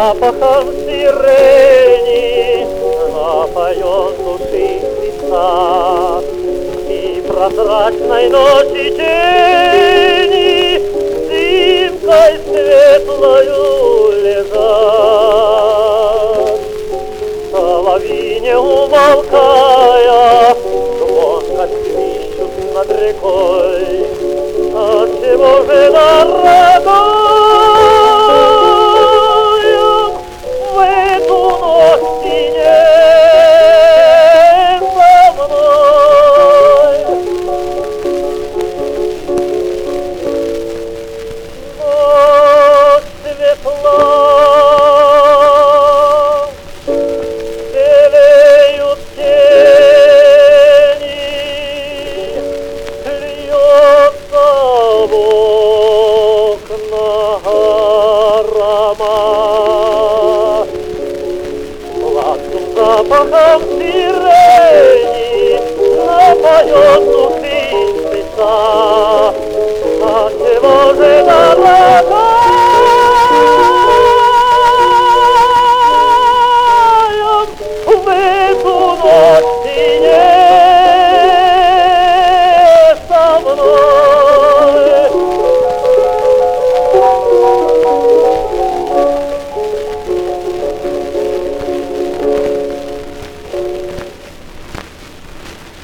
запахом сирени напоет души леса, и прозрачной ночи тени дымкой светлою лежат. Соловьи, не умолкая, звонко свищут над рекой. Отчего же дорогая в эту ночь ты не со мной? Ночь светла, белеют тени, льется в окна аромат. Сладким запахом сирени напоет души леса. Отчего же